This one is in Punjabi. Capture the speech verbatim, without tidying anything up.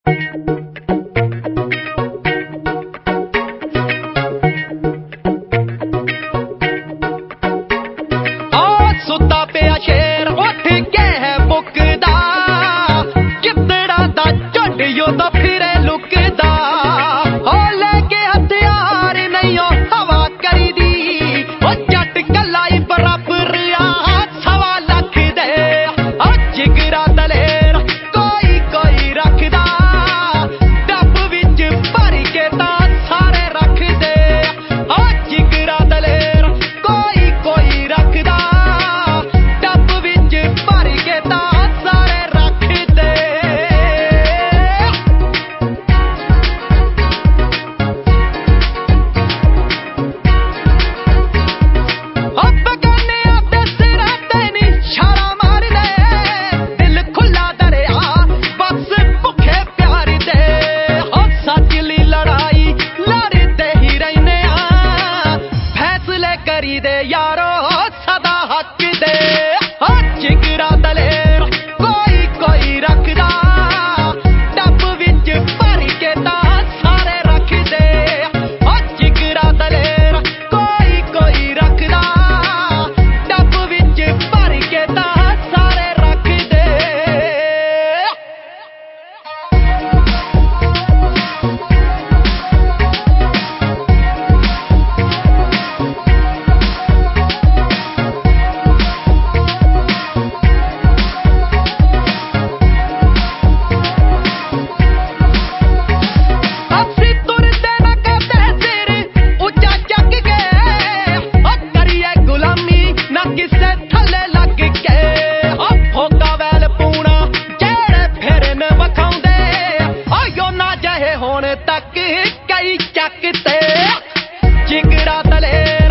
ਸੁੱਤਾ ਪਿਆ ਸ਼ੇਰ ਉੱਠ ਕੇ ਹੈ ਮੁੱਕਦਾ, ਕਿੱਦੜਾ ਦਾ ਝੁੰਡ ਉਦੋਂ ਫਿਰੇ ਲੁਕਦਾ। ਉਹ ਲੈ ਕੇ ਹਥਿਆਰ ਨਹੀਂ ਉਹ ਹਵਾ ਕਰੀਦੀ, ਉਹ ਜੱਟ ਕੱਲਾ ਹੀ ਬਰਾਬਰ ਆ ਸਵਾ ਲੱਖ ਦੇ। ਉਹ ਜਿਗਰਾ ਦਲੇਰ ਕੋਈ ਕੋਈ ਰੱਖਦਾ, ਡੱਬ ਵਿੱਚ ਭਰ ਕੇ ਤਾਂ ਸਾਰੇ ਰੱਖਦੇ। ਉਹ ਜਿਗਰਾ ਦਲੇਰ ਕੋਈ ਕੋਈ ਰੱਖਦਾ, ਦੇ ਯਾਰੋ ਸਦਾ ਹੱਕ ਦੇ। ਉਹ ਜਿਗਰਾ ਦਲੇਰ ਕੋਈ ਕੋਈ ਰੱਖਦਾ, ਡੱਬ ਵਿੱਚ ਭਰ ਕੇ ਤਾਂ ਸਾਰੇ ਰੱਖਦੇ। ਉਹ ਜਿਗਰਾ ਦਲੇਰ ਕੋਈ ਕੋਈ ਰੱਖਦਾ, ਡੱਬ ਵਿੱਚ ਭਰ ਕੇ ਤਾਂ ਸਾਰੇ ਰੱਖਦੇ। ਕਿਸੇ ਥੱਲੇ ਲੱਗ ਕੇ ਉਹ ਫੋਕਾ ਵੈਲ ਪੂਣਾ ਜਿਹੜੇ ਫਿਰਨ ਵਿਖਾਉਂਦੇ। ਉਹ ਨਾ ਜਹੇ ਹੁਣ ਤੱਕ ਕਈ ਚੱਕ ਤੇ ਜਿਗਰਾ ਦਲੇਰ